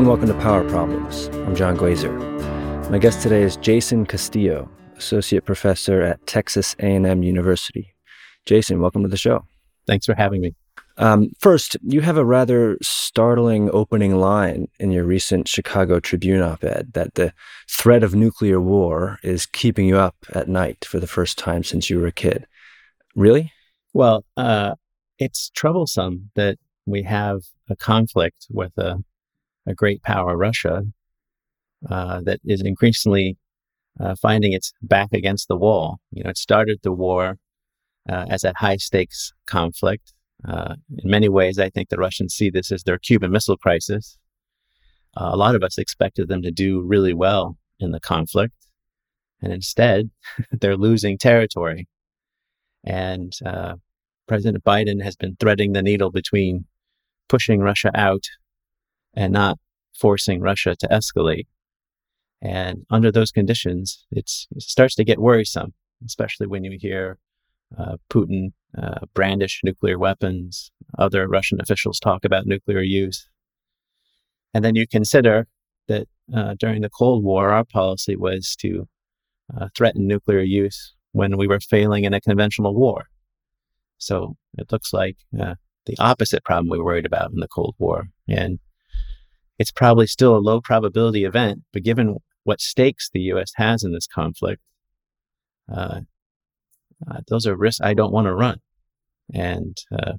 and welcome to Power Problems. I'm John Glazer. My guest today is Jason Castillo, Associate Professor at Texas A&M University. Jason, welcome to the show. Thanks for having me. First, you have a rather startling opening line in your recent Chicago Tribune op-ed that the threat of nuclear war is keeping you up at night for the first time since you were a kid. Really? Well, it's troublesome that we have a conflict with a great power, Russia, that is increasingly finding its back against the wall. It started the war as a high-stakes conflict. In many ways, I think the Russians see this as their Cuban Missile Crisis. A lot of us expected them to do really well in the conflict, and instead, they're losing territory. And President Biden has been threading the needle between pushing Russia out and not forcing Russia to escalate. And under those conditions, it starts to get worrisome, especially when you hear Putin brandish nuclear weapons, other Russian officials talk about nuclear use. And then you consider that during the Cold War, our policy was to threaten nuclear use when we were failing in a conventional war. So it looks like the opposite problem we worried about in the Cold War. And it's probably still a low probability event, but given what stakes the U.S. has in this conflict, those are risks I don't want to run. And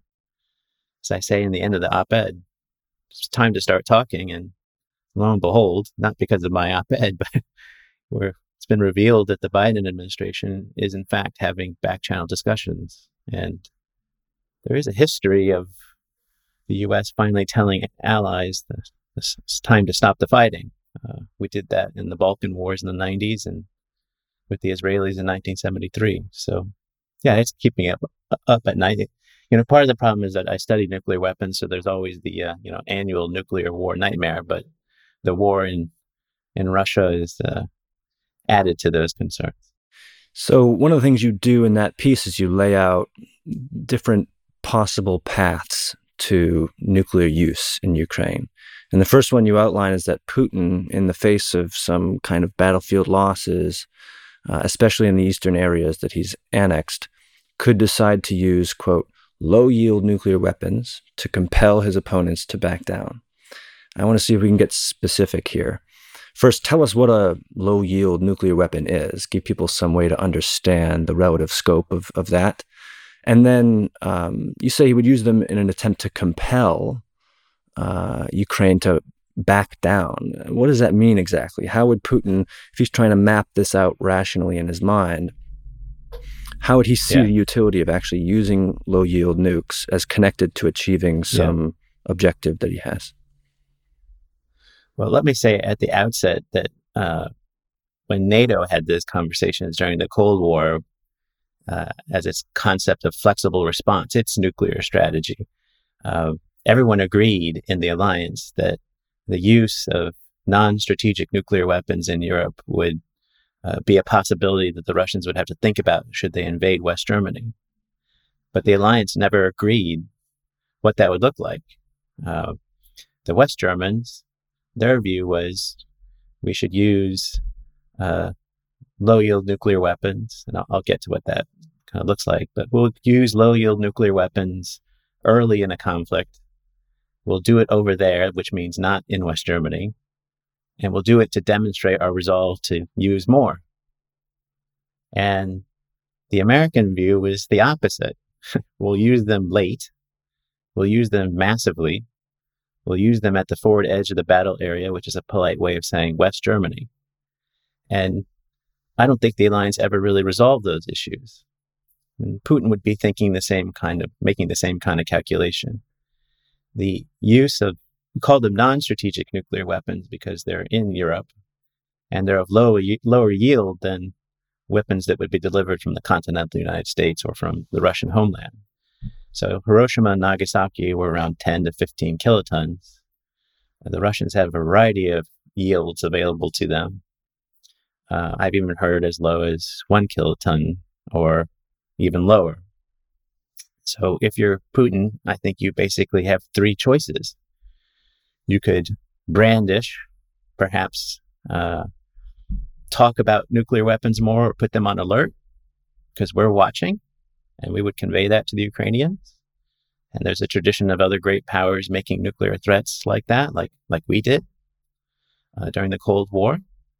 as I say in the end of the op-ed, it's time to start talking. And lo and behold, not because of my op-ed, but it's been revealed that the Biden administration is in fact having back-channel discussions. And there is a history of the U.S. finally telling allies that it's time to stop the fighting. We did that in the Balkan Wars in the 90s and with the Israelis in 1973. So, yeah, it's keeping up at night. Part of the problem is that I study nuclear weapons, so there's always the annual nuclear war nightmare. But the war in Russia is added to those concerns. So one of the things you do in that piece is you lay out different possible paths to nuclear use in Ukraine. And the first one you outline is that Putin, in the face of some kind of battlefield losses, especially in the eastern areas that he's annexed, could decide to use, quote, low-yield nuclear weapons to compel his opponents to back down. I want to see if we can get specific here. First, tell us what a low-yield nuclear weapon is. Give people some way to understand the relative scope of that. And then you say he would use them in an attempt to compel Ukraine to back down. What does that mean exactly? How would Putin, if he's trying to map this out rationally in his mind, how would he see the utility of actually using low-yield nukes as connected to achieving some objective that he has? Well, let me say at the outset that when NATO had these conversations during the Cold War, as its concept of flexible response, its nuclear strategy, everyone agreed in the alliance that the use of non-strategic nuclear weapons in Europe would be a possibility that the Russians would have to think about should they invade West Germany. But the alliance never agreed what that would look like. The West Germans, their view was we should use low-yield nuclear weapons, and I'll get to what that kind of looks like, but we'll use low-yield nuclear weapons early in a conflict. We'll do it over there, which means not in West Germany, and we'll do it to demonstrate our resolve to use more. And the American view was the opposite. We'll use them late. We'll use them massively. We'll use them at the forward edge of the battle area, which is a polite way of saying West Germany. And I don't think the alliance ever really resolved those issues. And Putin would be making the same kind of calculation. The use of, we call them non-strategic nuclear weapons because they're in Europe and they're of lower yield than weapons that would be delivered from the continental United States or from the Russian homeland. So Hiroshima and Nagasaki were around 10 to 15 kilotons. The Russians have a variety of yields available to them. I've even heard as low as 1 kiloton or even lower. So if you're Putin, I think you basically have three choices. You could brandish, perhaps talk about nuclear weapons more or put them on alert because we're watching, and we would convey that to the Ukrainians. And there's a tradition of other great powers making nuclear threats like that, like we did during the Cold War.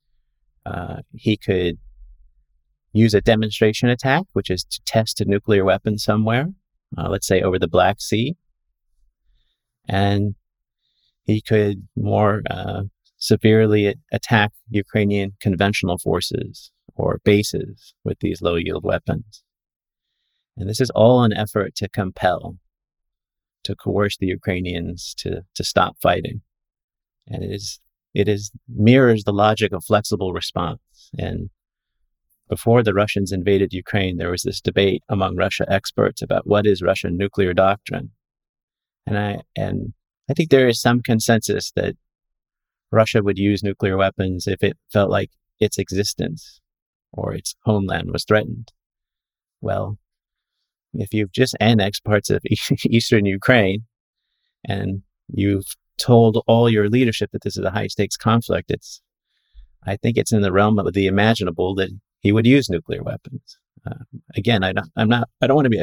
He could use a demonstration attack, which is to test a nuclear weapon somewhere, let's say over the Black Sea. And he could more severely attack Ukrainian conventional forces or bases with these low-yield weapons. And this is all an effort to compel, to coerce the Ukrainians to stop fighting. And it mirrors the logic of flexible response. And before the Russians invaded Ukraine, there was this debate among Russia experts about what is Russian nuclear doctrine. And I think there is some consensus that Russia would use nuclear weapons if it felt like its existence or its homeland was threatened. Well, if you've just annexed parts of eastern Ukraine and you've told all your leadership that this is a high-stakes conflict, I think it's in the realm of the imaginable that he would use nuclear weapons. Again, I don't want to be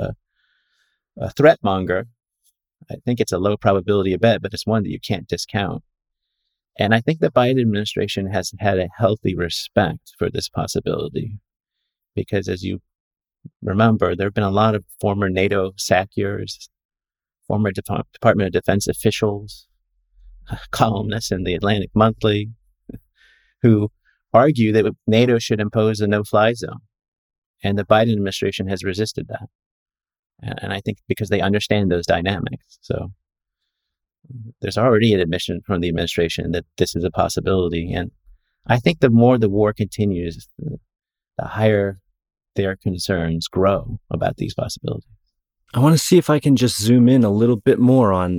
a threat monger. I think it's a low probability bet, but it's one that you can't discount. And I think the Biden administration has had a healthy respect for this possibility because, as you remember, there have been a lot of former NATO SACEURs, former Department of Defense officials, columnists in the Atlantic Monthly, who argue that NATO should impose a no-fly zone. And the Biden administration has resisted that. And I think because they understand those dynamics. So there's already an admission from the administration that this is a possibility. And I think the more the war continues, the higher their concerns grow about these possibilities. I want to see if I can just zoom in a little bit more on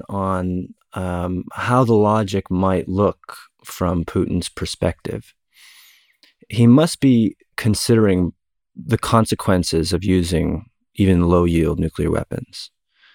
how the logic might look from Putin's perspective. He must be considering the consequences of using even low-yield nuclear weapons.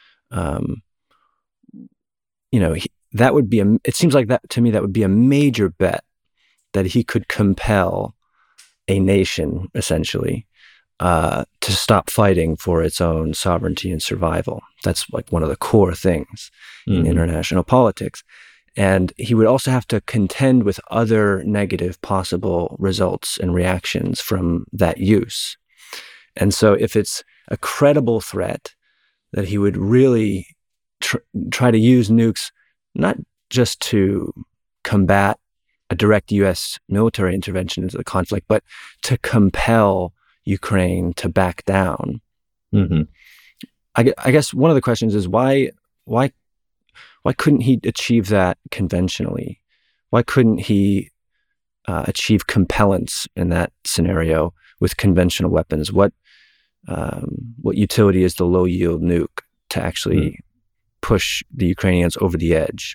That would be it seems like that to me, that would be a major bet that he could compel a nation, essentially, to stop fighting for its own sovereignty and survival. That's like one of the core things in international politics. And he would also have to contend with other negative possible results and reactions from that use. And so if it's a credible threat that he would really try to use nukes, not just to combat a direct U.S. military intervention into the conflict, but to compel Ukraine to back down. Mm-hmm. I guess one of the questions is why couldn't he achieve that conventionally? Why couldn't he achieve compellence in that scenario with conventional weapons? What utility is the low-yield nuke to actually push the Ukrainians over the edge?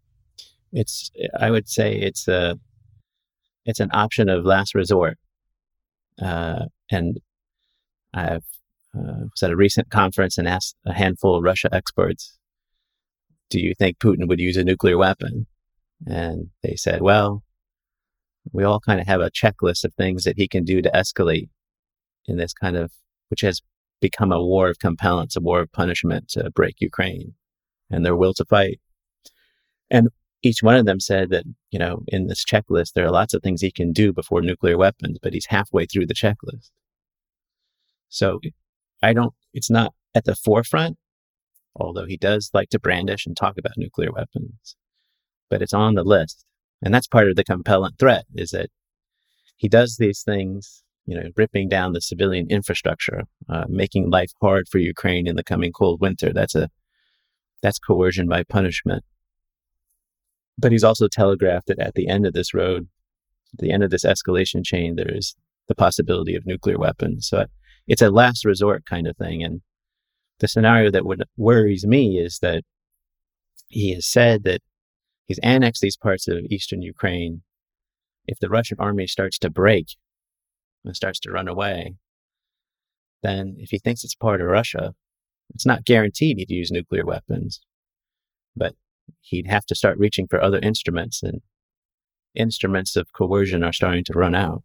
I would say it's an option of last resort. And I've was at a recent conference and asked a handful of Russia experts, do you think Putin would use a nuclear weapon? And they said, well, we all kind of have a checklist of things that he can do to escalate in this kind of, which has become a war of compellence, a war of punishment to break Ukraine and their will to fight. And each one of them said that, in this checklist, there are lots of things he can do before nuclear weapons, but he's halfway through the checklist. So it's not at the forefront, although he does like to brandish and talk about nuclear weapons, but it's on the list. And that's part of the compelling threat, is that he does these things, ripping down the civilian infrastructure, making life hard for Ukraine in the coming cold winter. That's coercion by punishment. But he's also telegraphed that at the end of this road, at the end of this escalation chain, there is the possibility of nuclear weapons. So it's a last resort kind of thing. And the scenario that worries me is that he has said that he's annexed these parts of eastern Ukraine. If the Russian army starts to break and starts to run away, then if he thinks it's part of Russia, it's not guaranteed he'd use nuclear weapons. But he'd have to start reaching for other instruments, and instruments of coercion are starting to run out.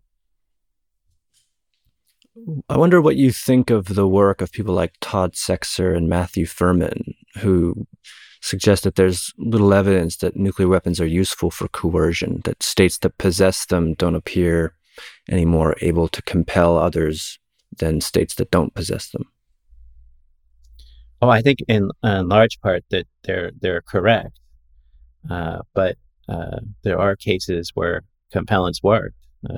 I wonder what you think of the work of people like Todd Sexer and Matthew Furman, who suggest that there's little evidence that nuclear weapons are useful for coercion, that states that possess them don't appear any more able to compel others than states that don't possess them. Oh, I think in large part that they're correct, but there are cases where compellence worked.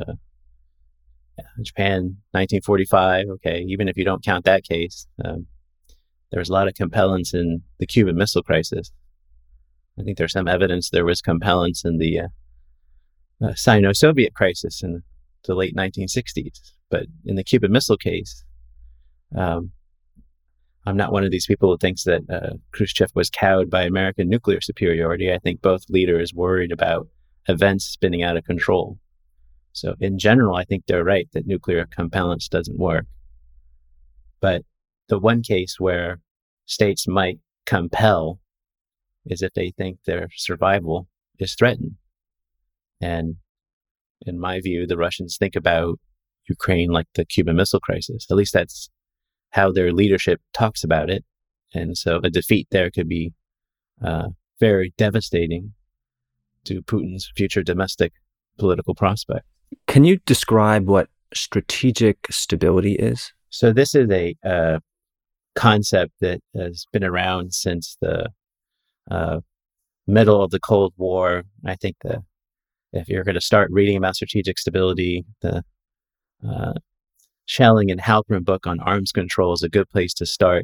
Japan, 1945. Okay, even if you don't count that case, there was a lot of compellence in the Cuban Missile Crisis. I think there's some evidence there was compellence in the Sino-Soviet crisis in the late 1960s. But in the Cuban Missile case, I'm not one of these people who thinks that Khrushchev was cowed by American nuclear superiority. I think both leaders worried about events spinning out of control. So in general, I think they're right that nuclear compellence doesn't work. But the one case where states might compel is if they think their survival is threatened. And in my view, the Russians think about Ukraine like the Cuban Missile Crisis. At least that's how their leadership talks about it. And so a defeat there could be very devastating to Putin's future domestic political prospect. Can you describe what strategic stability is? So this is a concept that has been around since the middle of the Cold War. I think that if you're going to start reading about strategic stability, the Schelling and Halpern book on arms control is a good place to start.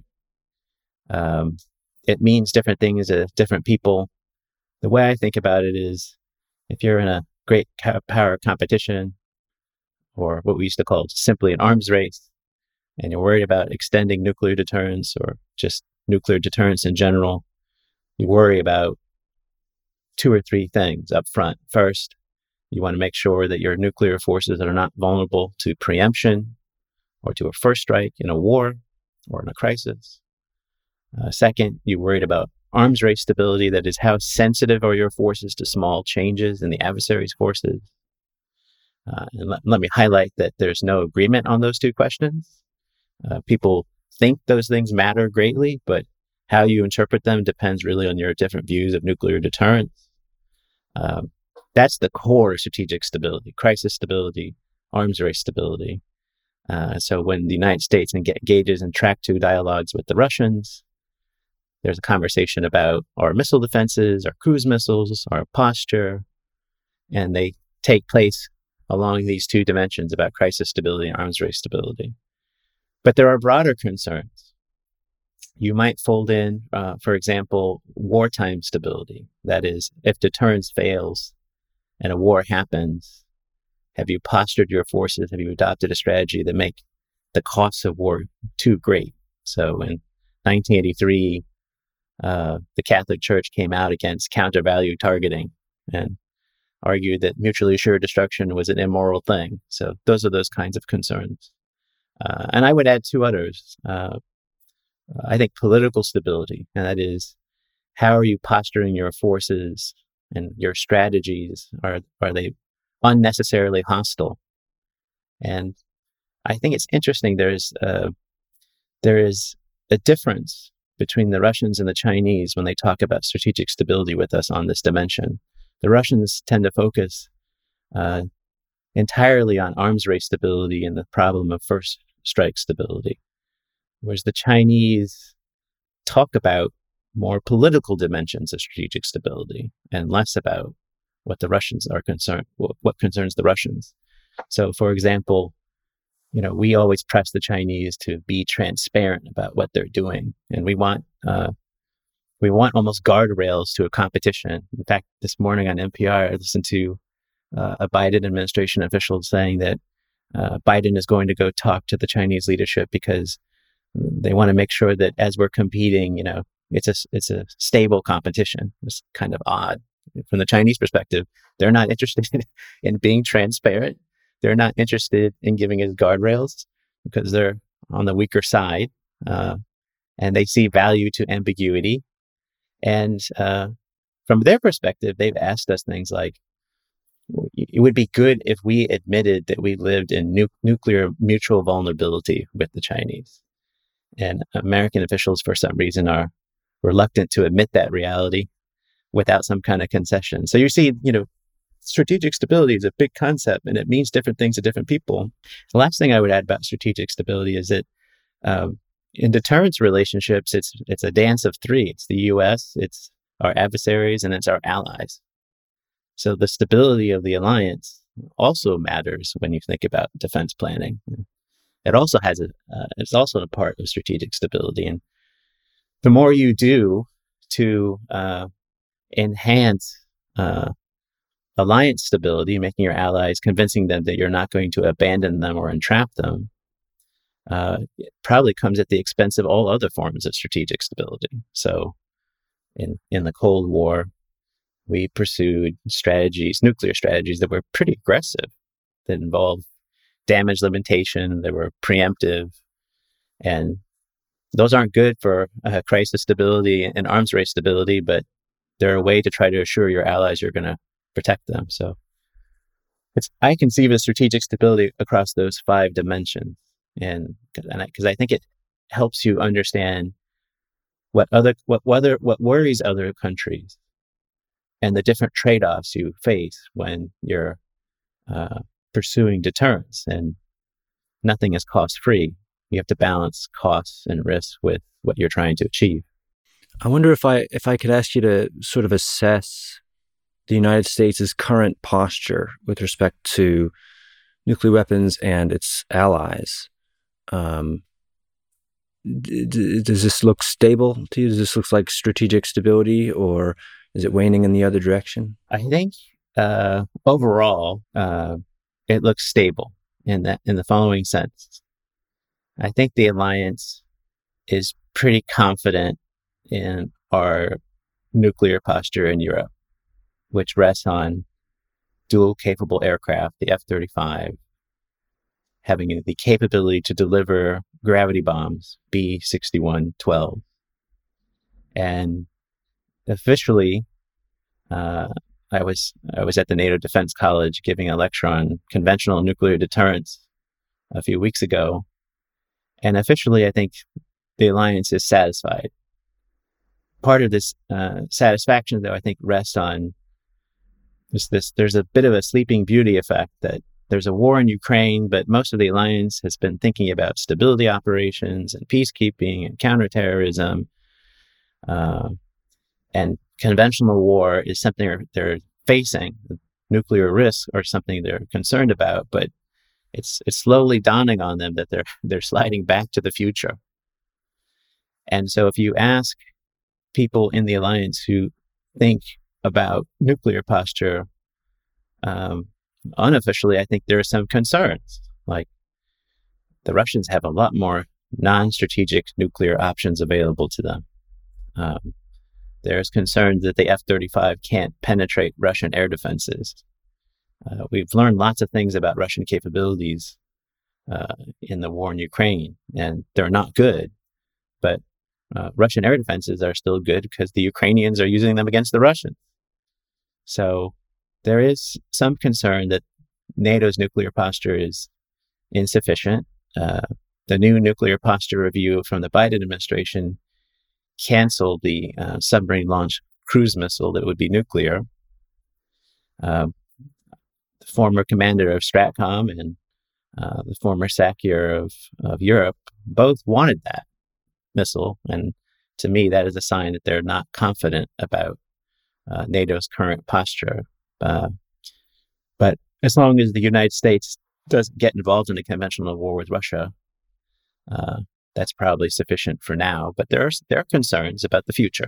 It means different things to different people. The way I think about it is if you're in a great power competition, or what we used to call simply an arms race, and you're worried about extending nuclear deterrence or just nuclear deterrence in general, you worry about 2 or 3 things up front. First, you want to make sure that your nuclear forces are not vulnerable to preemption or to a first strike in a war or in a crisis. Second, you're worried about arms race stability. That is, how sensitive are your forces to small changes in the adversary's forces? And let me highlight that there's no agreement on those 2 questions. People think those things matter greatly, but how you interpret them depends really on your different views of nuclear deterrence. That's the core of strategic stability: crisis stability, arms race stability. So when the United States engages in track 2 dialogues with the Russians, there's a conversation about our missile defenses, our cruise missiles, our posture, and they take place along these 2 dimensions about crisis stability and arms race stability. But there are broader concerns. You might fold in, for example, wartime stability. That is, if deterrence fails and a war happens, have you postured your forces? Have you adopted a strategy that make the costs of war too great? So in 1983, the Catholic Church came out against counter-value targeting and argued that mutually assured destruction was an immoral thing. So those are those kinds of concerns. And I would add 2 others. I think political stability, and that is, how are you posturing your forces and your strategies? Are they unnecessarily hostile? And I think it's interesting. There is a difference between the Russians and the Chinese when they talk about strategic stability with us on this dimension. The Russians tend to focus entirely on arms race stability and the problem of first strike stability, whereas the Chinese talk about more political dimensions of strategic stability and less about what the Russians are concerned, what concerns the Russians. So, for example, we always press the Chinese to be transparent about what they're doing, and we want almost guardrails to a competition. In fact, this morning on NPR, I listened to a Biden administration official saying that Biden is going to go talk to the Chinese leadership because they want to make sure that as we're competing, it's a stable competition. It's kind of odd from the Chinese perspective. They're not interested in being transparent. They're not interested in giving us guardrails because they're on the weaker side, and they see value to ambiguity. And from their perspective, they've asked us things like, it would be good if we admitted that we lived in nuclear mutual vulnerability with the Chinese. And American officials, for some reason, are reluctant to admit that reality without some kind of concession. So you see, strategic stability is a big concept, and it means different things to different people. The last thing I would add about strategic stability is that in deterrence relationships, it's a dance of three. It's the U.S., it's our adversaries, and it's our allies. So the stability of the alliance also matters when you think about defense planning. It also it's also a part of strategic stability. And the more you do to enhance alliance stability, making your allies, convincing them that you're not going to abandon them or entrap them, it probably comes at the expense of all other forms of strategic stability. So in the Cold War, we pursued nuclear strategies that were pretty aggressive, that involved damage limitation, that were preemptive. And those aren't good for crisis stability and arms race stability, but they're a way to try to assure your allies you're going to protect them. So I conceive of strategic stability across those 5 dimensions. And because I think it helps you understand what worries other countries and the different trade-offs you face when you're pursuing deterrence. And nothing is cost-free. You have to balance costs and risks with what you're trying to achieve. I wonder if I could ask you to sort of assess the United States' current posture with respect to nuclear weapons and its allies. Does this look stable to you? Does this look like strategic stability, or is it waning in the other direction? I think overall, it looks stable in the following sense. I think the alliance is pretty confident in our nuclear posture in Europe, which rests on dual capable aircraft, the F-35, having the capability to deliver gravity bombs, B-61-12. And officially, I was at the NATO Defense College giving a lecture on conventional nuclear deterrence a few weeks ago. And officially, I think the alliance is satisfied. Part of this satisfaction, though, I think rests on there's a bit of a Sleeping Beauty effect, that there's a war in Ukraine, but most of the alliance has been thinking about stability operations and peacekeeping and counterterrorism. And conventional war is something they're facing. Nuclear risks are something they're concerned about, but it's slowly dawning on them that they're sliding back to the future. And so if you ask people in the alliance who think about nuclear posture, unofficially, I think there are some concerns. Like, the Russians have a lot more non-strategic nuclear options available to them. There's concern that the F-35 can't penetrate Russian air defenses. We've learned lots of things about Russian capabilities in the war in Ukraine, and they're not good. But Russian air defenses are still good because the Ukrainians are using them against the Russians. So there is some concern that NATO's nuclear posture is insufficient. The new nuclear posture review from the Biden administration canceled the submarine-launched cruise missile that would be nuclear. The former commander of STRATCOM and the former SACEUR of Europe both wanted that missile. And to me, that is a sign that they're not confident about NATO's current posture. But as long as the United States doesn't get involved in a conventional war with Russia, that's probably sufficient for now. But there are concerns about the future.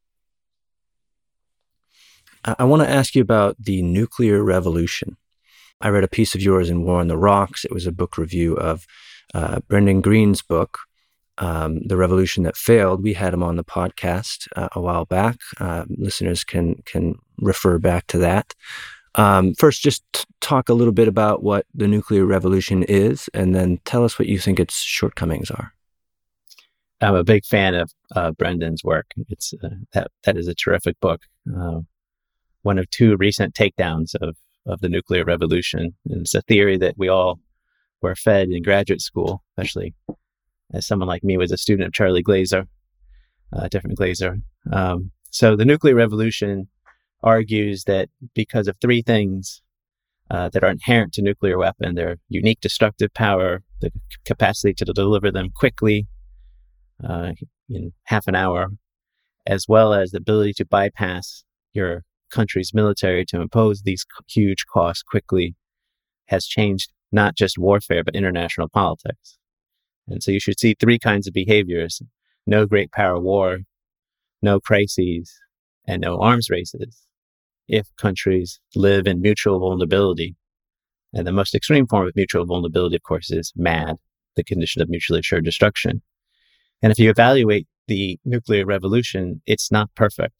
I want to ask you about the nuclear revolution. I read a piece of yours in War on the Rocks. It was a book review of Brendan Green's book, The Revolution That Failed. We had him on the podcast a while back. Listeners can refer back to that. First, just talk a little bit about what the nuclear revolution is, and then tell us what you think its shortcomings are. I'm a big fan of Brendan's work. It's that is a terrific book. One of two recent takedowns of the nuclear revolution. And it's a theory that we all were fed in graduate school, especially as someone like me was a student of Charlie Glaser, different Glaser. So the nuclear revolution argues that because of three things that are inherent to nuclear weapon, their unique destructive power, the capacity to deliver them quickly in half an hour, as well as the ability to bypass your country's military to impose these huge costs quickly, has changed not just warfare, but international politics. And so you should see three kinds of behaviors: no great power war, no crises, and no arms races, if countries live in mutual vulnerability. And the most extreme form of mutual vulnerability, of course, is MAD, the condition of mutually assured destruction. And if you evaluate the nuclear revolution, it's not perfect.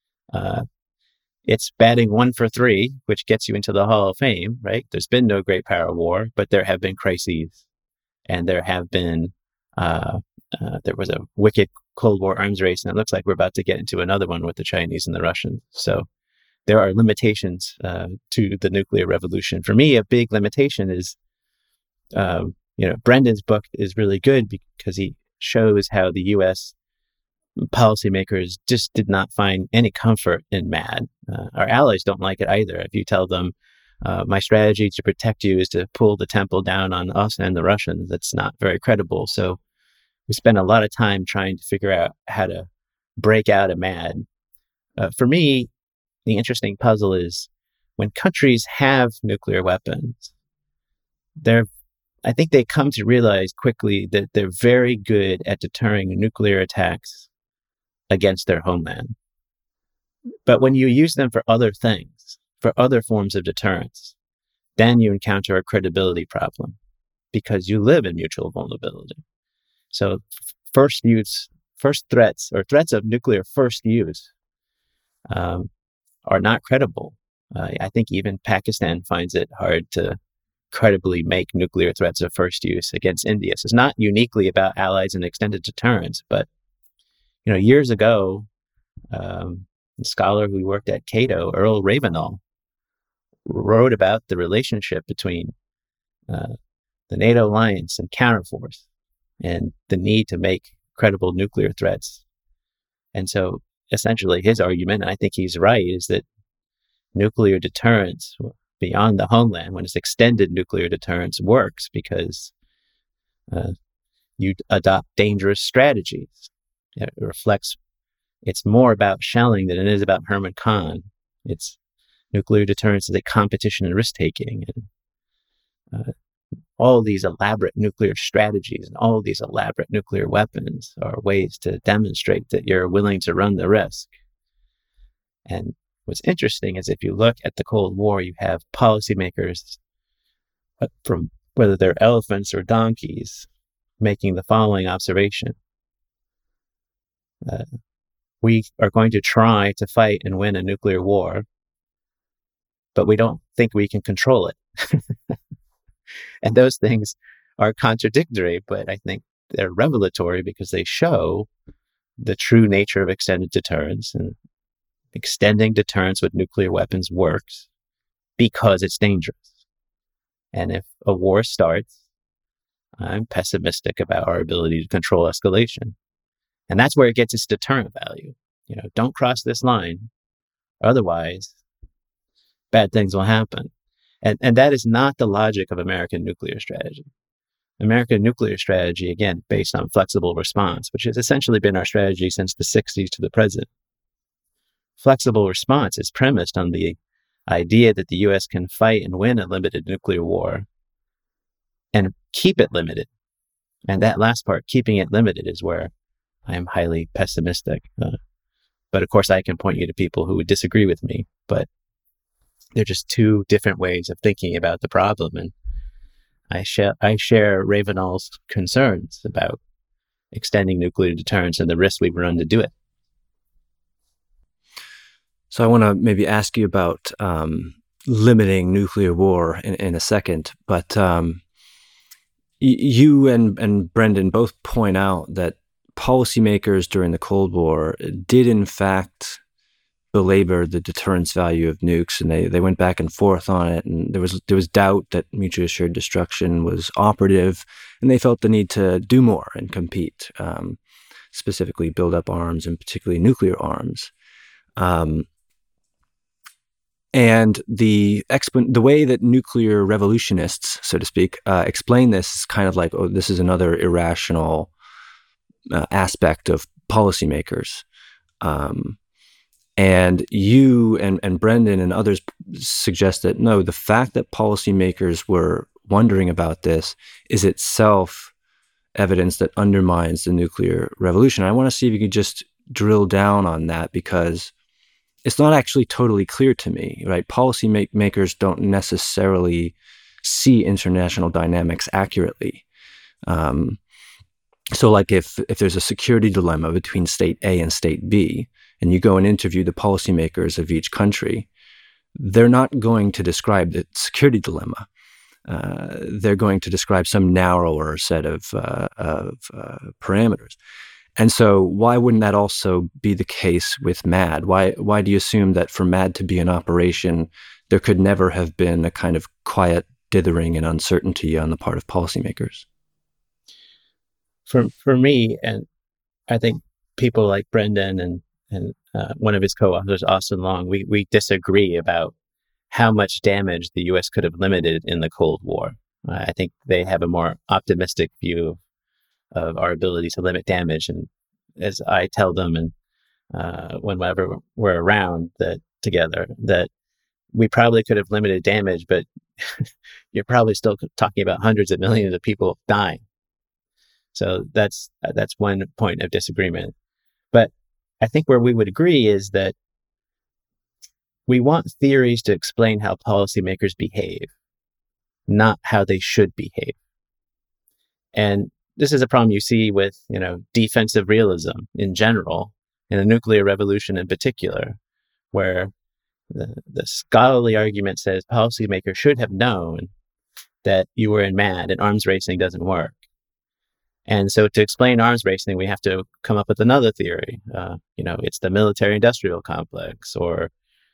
It's batting 1 for 3, which gets you into the Hall of Fame, right? There's been no great power war, but there have been crises. And there have been, there was a wicked Cold War arms race, and it looks like we're about to get into another one with the Chinese and the Russians. So there are limitations to the nuclear revolution. For me, a big limitation is, Brendan's book is really good because he shows how the U.S. policymakers just did not find any comfort in MAD. Our allies don't like it either. If you tell them, my strategy to protect you is to pull the temple down on us and the Russians, that's not very credible. So we spend a lot of time trying to figure out how to break out of MAD. For me, the interesting puzzle is when countries have nuclear weapons, I think they come to realize quickly that they're very good at deterring nuclear attacks against their homeland. But when you use them for other things, for other forms of deterrence, then you encounter a credibility problem because you live in mutual vulnerability. So first threats or threats of nuclear first use are not credible. I think even Pakistan finds it hard to credibly make nuclear threats of first use against India. So it's not uniquely about allies and extended deterrence, but years ago, a scholar who worked at Cato, Earl Ravenall, wrote about the relationship between the NATO alliance and counterforce and the need to make credible nuclear threats. And so essentially his argument, and I think he's right, is that nuclear deterrence beyond the homeland, when it's extended nuclear deterrence, works because you adopt dangerous strategies. It reflects, it's more about shelling than it is about Herman Kahn. It's nuclear deterrence is a competition in risk-taking, and all these elaborate nuclear strategies and all these elaborate nuclear weapons are ways to demonstrate that you're willing to run the risk. And what's interesting is if you look at the Cold War, you have policymakers from whether they're elephants or donkeys making the following observation. We are going to try to fight and win a nuclear war, but we don't think we can control it. And those things are contradictory, but I think they're revelatory because they show the true nature of extended deterrence. And extending deterrence with nuclear weapons works because it's dangerous. And if a war starts, I'm pessimistic about our ability to control escalation. And that's where it gets its deterrent value. Don't cross this line. Otherwise, bad things will happen. And that is not the logic of American nuclear strategy. American nuclear strategy, again, based on flexible response, which has essentially been our strategy since the 60s to the present. Flexible response is premised on the idea that the U.S. can fight and win a limited nuclear war and keep it limited. And that last part, keeping it limited, is where I am highly pessimistic. But of course, I can point you to people who would disagree with me, but they're just two different ways of thinking about the problem. And I share Ravenall's concerns about extending nuclear deterrence and the risk we run to do it. So I want to maybe ask you about limiting nuclear war in a second, but you and Brendan both point out that policymakers during the Cold War did in fact belabor the deterrence value of nukes, and they went back and forth on it, and there was doubt that mutually assured destruction was operative, and they felt the need to do more and compete, specifically build up arms, and particularly nuclear arms. And the way that nuclear revolutionists, so to speak, explain this is kind of like, oh, this is another irrational aspect of policymakers. And you and Brendan and others suggest that, no, the fact that policymakers were wondering about this is itself evidence that undermines the nuclear revolution. I want to see if you could just drill down on that, because it's not actually totally clear to me, right? Policymakers don't necessarily see international dynamics accurately. So like if there's a security dilemma between state A and state B, and you go and interview the policymakers of each country, they're not going to describe the security dilemma. They're going to describe some narrower set of parameters. And so why wouldn't that also be the case with MAD? Why do you assume that for MAD to be in operation, there could never have been a kind of quiet dithering and uncertainty on the part of policymakers? For me, and I think people like Brendan and one of his co-authors, Austin Long, we disagree about how much damage the U.S. could have limited in the Cold War. I think they have a more optimistic view of our ability to limit damage. And as I tell them, and whenever we're around together, that we probably could have limited damage, but you're probably still talking about hundreds of millions of people dying. So that's one point of disagreement. But I think where we would agree is that we want theories to explain how policymakers behave, not how they should behave. And this is a problem you see with, defensive realism in general, and the nuclear revolution in particular, where the scholarly argument says policymakers should have known that you were in MAD and arms racing doesn't work. And so to explain arms racing, we have to come up with another theory. It's the military-industrial complex, or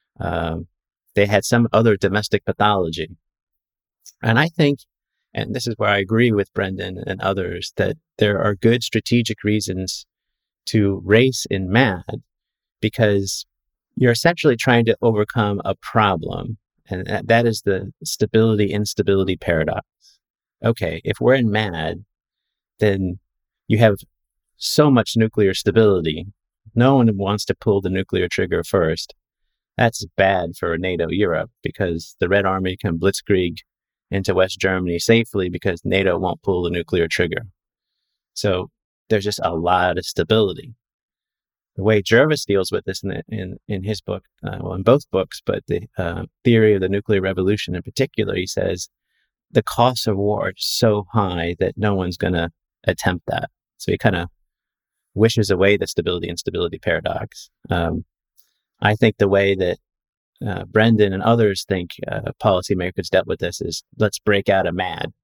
they had some other domestic pathology. And I think, and this is where I agree with Brendan and others, that there are good strategic reasons to race in MAD, because you're essentially trying to overcome a problem. And that is the stability-instability paradox. Okay, if we're in MAD, then you have so much nuclear stability. No one wants to pull the nuclear trigger first. That's bad for NATO Europe, because the Red Army can blitzkrieg into West Germany safely because NATO won't pull the nuclear trigger. So there's just a lot of stability. The way Jervis deals with this in his book, in both books, but the Theory of the Nuclear Revolution in particular, he says the cost of war is so high that no one's going to attempt that. So he kind of wishes away the stability-instability paradox. I think the way that Brendan and others think policymakers dealt with this is, let's break out of MAD.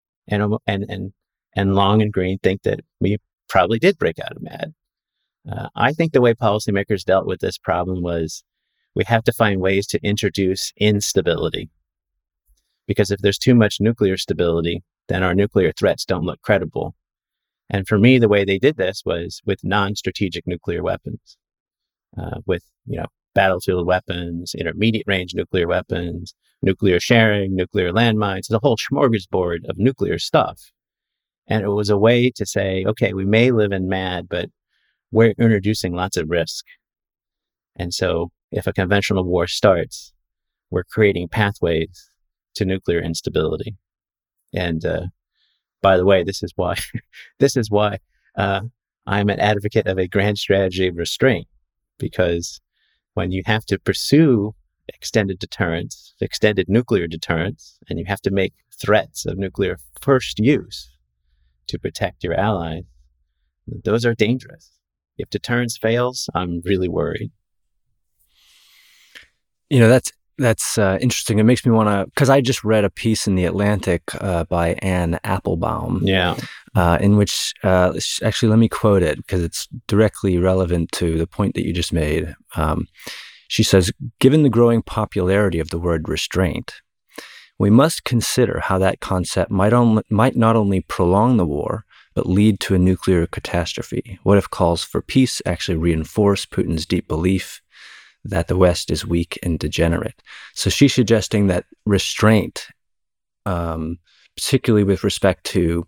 And Long and Green think that we probably did break out of MAD. I think the way policymakers dealt with this problem was, we have to find ways to introduce instability. Because if there's too much nuclear stability, then our nuclear threats don't look credible. And for me, the way they did this was with non-strategic nuclear weapons, with battlefield weapons, intermediate range nuclear weapons, nuclear sharing, nuclear landmines, the whole smorgasbord of nuclear stuff. And it was a way to say, okay, we may live in MAD, but we're introducing lots of risk. And so if a conventional war starts, we're creating pathways to nuclear instability. And by the way, this is why I'm an advocate of a grand strategy of restraint, because when you have to pursue extended deterrence, extended nuclear deterrence, and you have to make threats of nuclear first use to protect your allies, those are dangerous. If deterrence fails, I'm really worried. That's That's interesting. It makes me want to, because I just read a piece in The Atlantic by Anne Applebaum, in which, actually, let me quote it because it's directly relevant to the point that you just made. She says, given the growing popularity of the word restraint, we must consider how that concept might not only prolong the war, but lead to a nuclear catastrophe. What if calls for peace actually reinforce Putin's deep belief that the West is weak and degenerate? So she's suggesting that restraint, particularly with respect to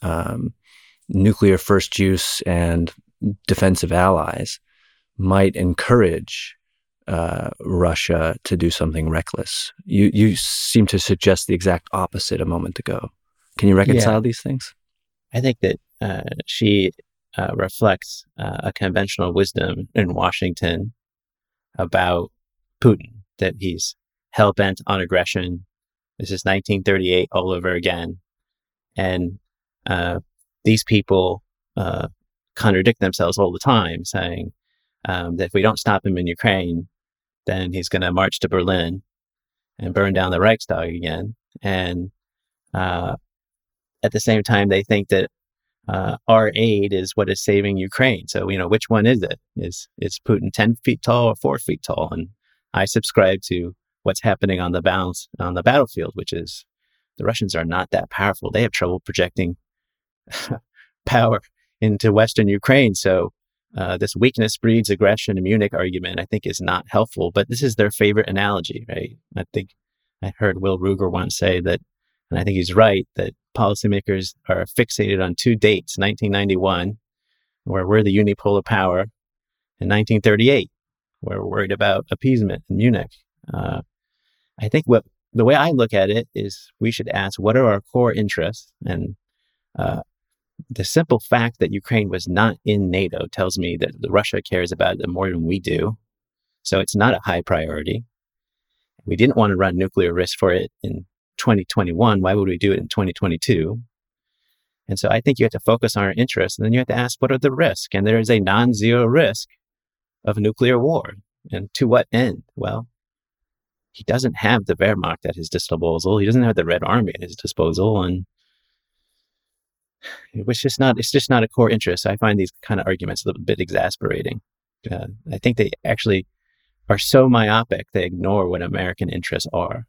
nuclear first use and defensive allies, might encourage Russia to do something reckless. You seem to suggest the exact opposite a moment ago. Can you reconcile these things? I think that she reflects a conventional wisdom in Washington about Putin, that he's hell-bent on aggression. This is 1938 all over again. And these people contradict themselves all the time, saying that if we don't stop him in Ukraine, then he's going to march to Berlin and burn down the Reichstag again. And at the same time, they think that our aid is what is saving Ukraine. So, which one is it? Is Putin 10 feet tall or 4 feet tall? And I subscribe to what's happening on the battlefield, which is the Russians are not that powerful. They have trouble projecting power into Western Ukraine. So this weakness breeds aggression and Munich argument, I think, is not helpful. But this is their favorite analogy, right? I think I heard Will Ruger once say that, and I think he's right, that policymakers are fixated on two dates, 1991, where we're the unipolar power, and 1938, where we're worried about appeasement in Munich. I think the way I look at it is we should ask, what are our core interests? And the simple fact that Ukraine was not in NATO tells me that Russia cares about it more than we do. So it's not a high priority. We didn't want to run nuclear risk for it in 2021. Why would we do it in 2022? And so I think you have to focus on our interests, and then you have to ask, what are the risks? And there is a non-zero risk of nuclear war. And to what end? Well, he doesn't have the Wehrmacht at his disposal. He doesn't have the Red Army at his disposal. And it's just not a core interest. I find these kind of arguments a little bit exasperating. I think they actually are so myopic, they ignore what American interests are.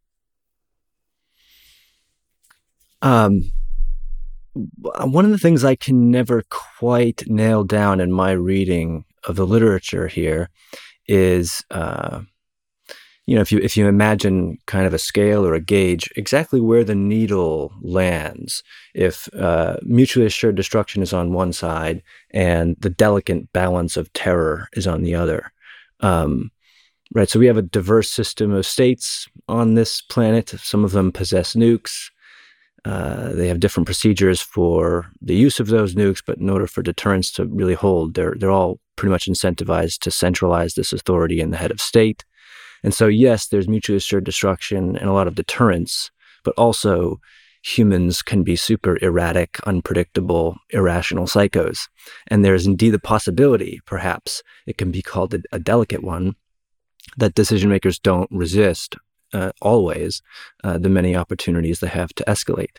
One of the things I can never quite nail down in my reading of the literature here is, if you imagine kind of a scale or a gauge, exactly where the needle lands. If mutually assured destruction is on one side and the delicate balance of terror is on the other. Right. So we have a diverse system of states on this planet. Some of them possess nukes. They have different procedures for the use of those nukes, but in order for deterrence to really hold, they're all pretty much incentivized to centralize this authority in the head of state. And so, yes, there's mutually assured destruction and a lot of deterrence, but also humans can be super erratic, unpredictable, irrational psychos. And there's indeed the possibility, perhaps it can be called a delicate one, that decision makers don't resist always the many opportunities they have to escalate.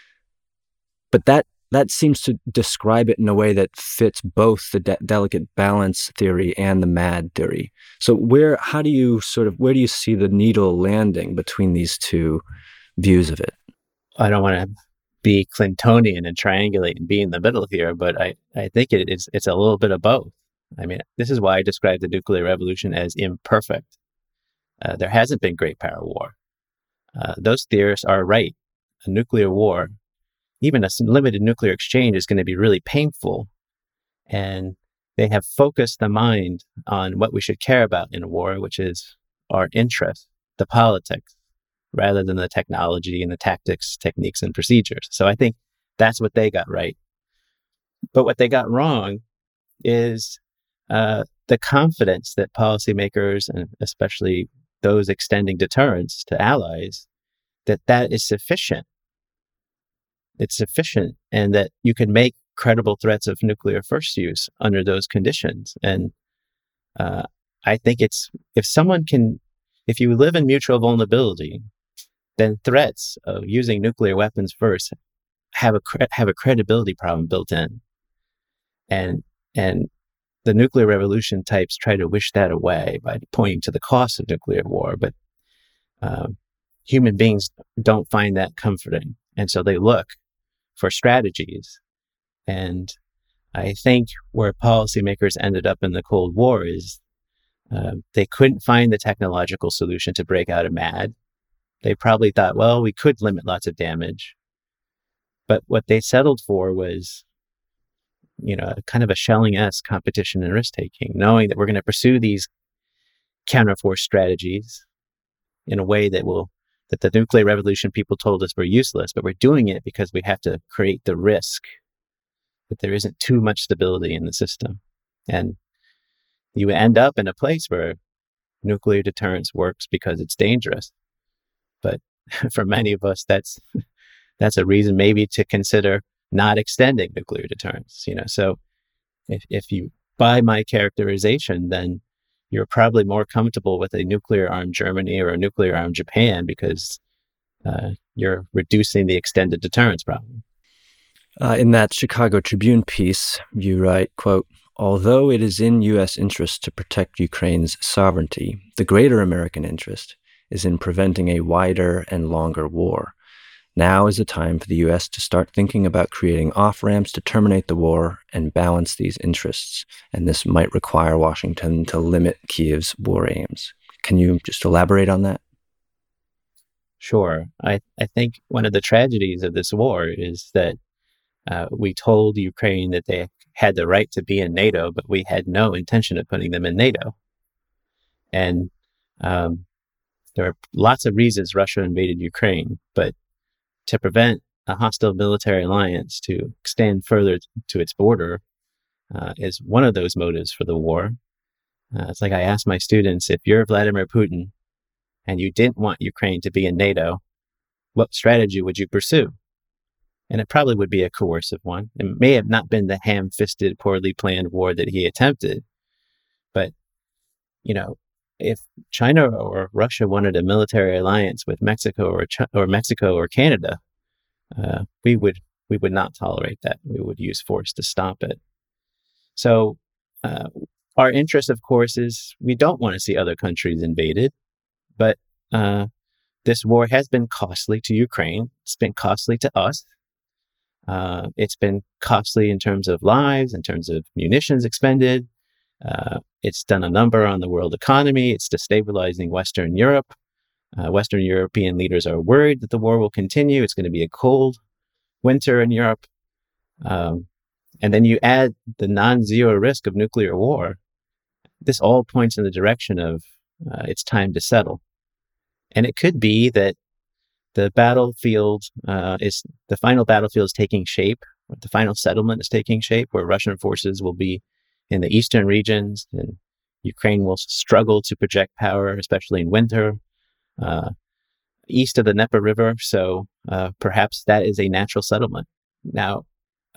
But that seems to describe it in a way that fits both the delicate balance theory and the MAD theory. So where do you see the needle landing between these two views of it? I don't want to be Clintonian and triangulate and be in the middle here, but I think it's a little bit of both. I mean, this is why I describe the nuclear revolution as imperfect. There hasn't been great power war. Those theorists are right. A nuclear war, even a limited nuclear exchange, is going to be really painful. And they have focused the mind on what we should care about in a war, which is our interests, the politics, rather than the technology and the tactics, techniques, and procedures. So I think that's what they got right. But what they got wrong is the confidence that policymakers, and especially those extending deterrence to allies, that is sufficient. It's sufficient, and that you can make credible threats of nuclear first use under those conditions. And I think if someone can if you live in mutual vulnerability, then threats of using nuclear weapons first have a credibility problem built in. And the nuclear revolution types try to wish that away by pointing to the cost of nuclear war, but human beings don't find that comforting. And so they look for strategies. And I think where policymakers ended up in the Cold War is they couldn't find the technological solution to break out of MAD. They probably thought, well, we could limit lots of damage. But what they settled for was, kind of a Schelling-esque competition and risk-taking, knowing that we're going to pursue these counterforce strategies in a way that the nuclear revolution people told us were useless, but we're doing it because we have to create the risk that there isn't too much stability in the system. And you end up in a place where nuclear deterrence works because it's dangerous. But for many of us, that's a reason maybe to consider not extending nuclear deterrence. So if you buy my characterization, then you're probably more comfortable with a nuclear-armed Germany or a nuclear-armed Japan because you're reducing the extended deterrence problem. In that Chicago Tribune piece, you write, quote, "Although it is in U.S. interest to protect Ukraine's sovereignty, the greater American interest is in preventing a wider and longer war. Now is the time for the U.S. to start thinking about creating off-ramps to terminate the war and balance these interests, and this might require Washington to limit Kiev's war aims." Can you just elaborate on that? Sure. I think one of the tragedies of this war is that we told Ukraine that they had the right to be in NATO, but we had no intention of putting them in NATO. And there are lots of reasons Russia invaded Ukraine, but to prevent a hostile military alliance to extend further to its border is one of those motives for the war. It's like I ask my students, if you're Vladimir Putin and you didn't want Ukraine to be in NATO, what strategy would you pursue? And it probably would be a coercive one. It may have not been the ham-fisted, poorly planned war that he attempted. But, if China or Russia wanted a military alliance with Mexico or Mexico or Canada, we would not tolerate that. We would use force to stop it. So our interest, of course, is we don't want to see other countries invaded. But this war has been costly to Ukraine. It's been costly to us. It's been costly in terms of lives, in terms of munitions expended. It's done a number on the world economy. It's destabilizing Western Europe. Western European leaders are worried that the war will continue. It's going to be a cold winter in Europe. And then you add the non-zero risk of nuclear war. This all points in the direction of it's time to settle. And it could be that the battlefield the final battlefield is taking shape. The final settlement is taking shape, where Russian forces will be in the eastern regions, and Ukraine will struggle to project power, especially in winter, east of the Dnieper River. So perhaps that is a natural settlement. Now,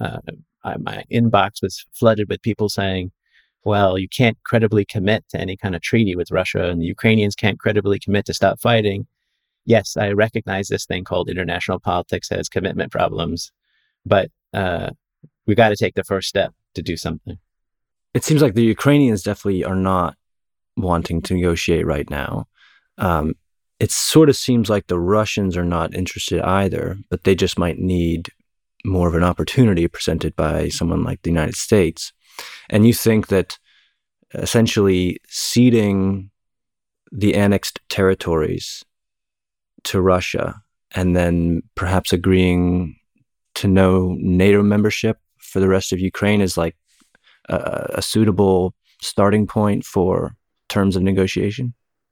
my inbox was flooded with people saying, well, you can't credibly commit to any kind of treaty with Russia, and the Ukrainians can't credibly commit to stop fighting. Yes, I recognize this thing called international politics has commitment problems, but we got to take the first step to do something. It seems like the Ukrainians definitely are not wanting to negotiate right now. It sort of seems like the Russians are not interested either, but they just might need more of an opportunity presented by someone like the United States. And you think that essentially ceding the annexed territories to Russia and then perhaps agreeing to no NATO membership for the rest of Ukraine is like a suitable starting point for terms of negotiation?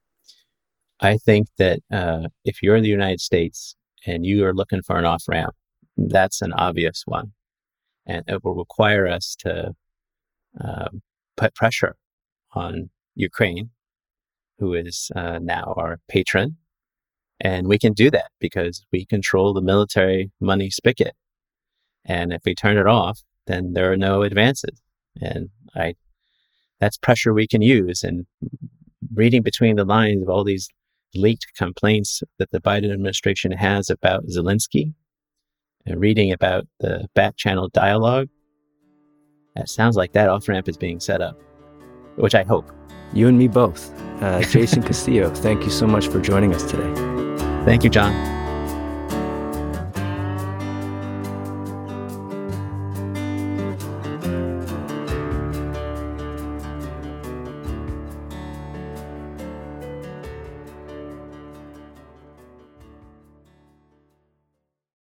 I think that if you're the United States and you are looking for an off-ramp, that's an obvious one. And it will require us to put pressure on Ukraine, who is now our patron. And we can do that because we control the military money spigot. And if we turn it off, then there are no advances. And that's pressure we can use. And reading between the lines of all these leaked complaints that the Biden administration has about Zelensky and reading about the back channel dialogue, it sounds like that off-ramp is being set up, which I hope. You and me both. Jason Castillo, thank you so much for joining us today. Thank you, John.